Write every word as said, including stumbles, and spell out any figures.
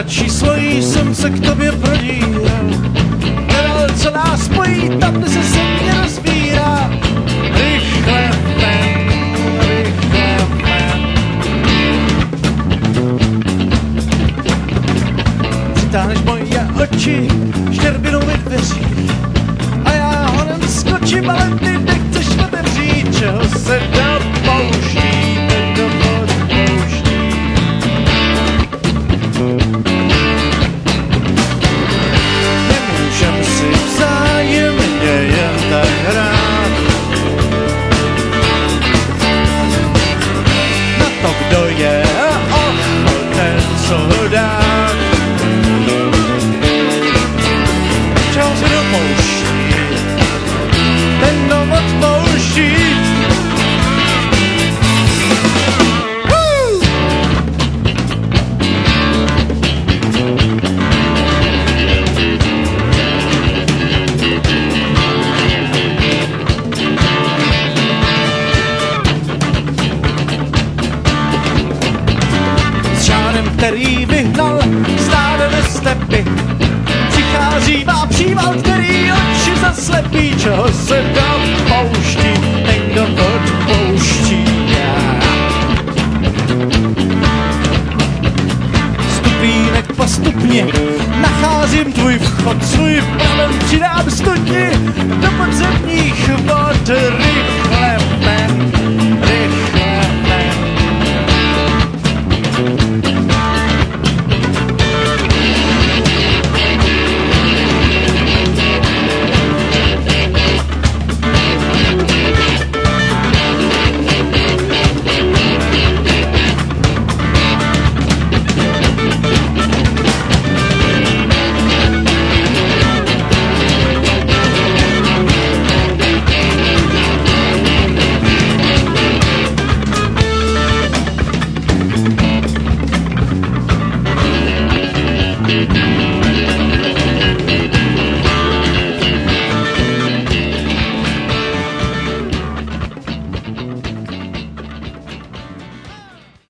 číslo jí jsem se k tobě prodíral. Nedal, co nás spojí, tam, kde se země rozvírá. Rychle ven, rychle ven. Přitáhneš moje oči štěrbinou mi dveří a já honem skočím, ale ty nechceš otevřít, čeho se dopouští, ten dopouští. Nemůžem si vzájemně jen tak hrát na to, kdo je ochoten co dát. Čeho se dopouští, ten kdo odpouští. Který vyhnal stádo ve stepy. Přichází má příval, který oči zaslepí. Čeho se dopouští, ten kdo odpouští. Stupínek postupně nacházím tvůj vchod, svůj pramen přidám studni do podzemních vod. Rychle ven.